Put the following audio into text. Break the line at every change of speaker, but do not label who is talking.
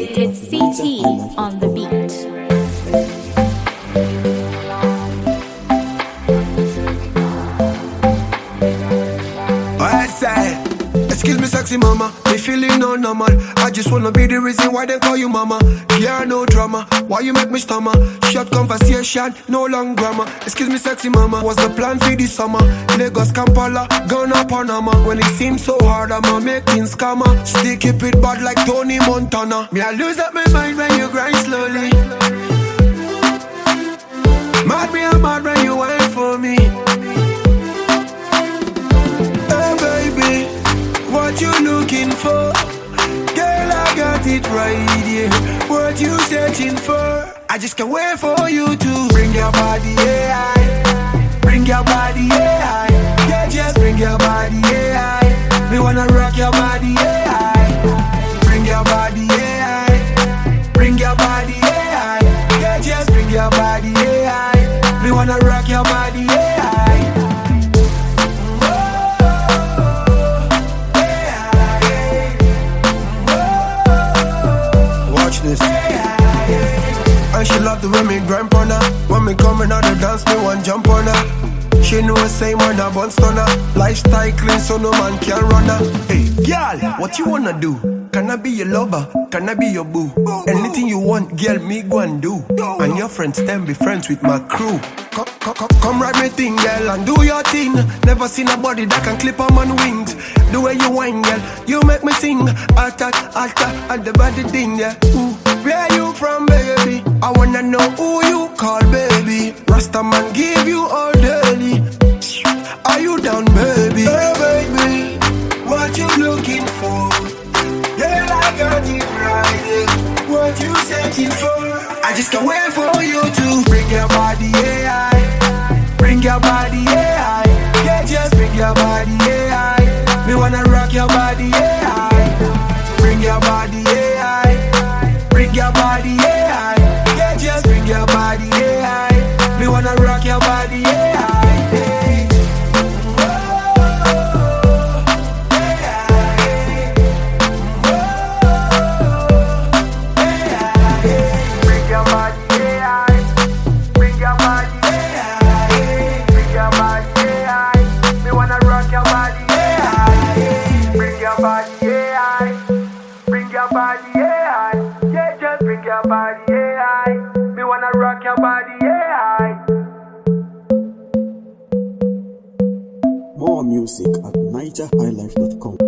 It's CT on the beat.
Excuse me, sexy mama, me feeling no normal. I just wanna be the reason why they call you mama. Yeah, no drama, why you make me stammer? Short conversation, no long grammar. Excuse me, sexy mama, what's the plan for this summer? Lagos, Kampala, Ghana, Panama. When it seems so hard, I'ma make things calmer. Still keep it bad like Tony Montana. Me, I lose up my mind when you grind slowly. Mad me, I'm mad when you wait for me. What you looking for? Girl, I got it right here. What you searching for? I just can't wait for you to bring your body, yeah. Bring your body, yeah. Yeah, just bring your body, yeah. Me wanna rock your body, yeah. Bring your body, yeah. Bring your body, yeah. Yeah, just bring your body, yeah. Me wanna rock your body, yeah. This. And she love the way me grind on her. When me coming out the dance, me one jump on her. She know the same when I bun stunner. Lifestyle clean so no man can run her. Hey, girl, what you wanna do? Can I be your lover? Can I be your boo? Anything you want, girl, me go and do. And your friends then be friends with my crew. Come ride me thing, girl, and do your thing. Never seen a body that can clip on man wings. The way you whine, girl, you make me sing. Attack, and the body thing, yeah. Ooh, where you from, baby? I wanna know who you call, baby. Rasta man give you all daily. Are you down, baby? Hey, baby, what you looking for? Yeah, I got it right, yeah. What you searching for? I just can't wait for you to bring your body, yeah. Bring your body, yeah. Yeah, just bring your body, yeah. Me wanna rock your body, yeah. Bring your body, yeah. Bring your body, yeah. Yeah, just bring your body, yeah. Me wanna rock your body, yeah.
More music at NigerHighlife.com.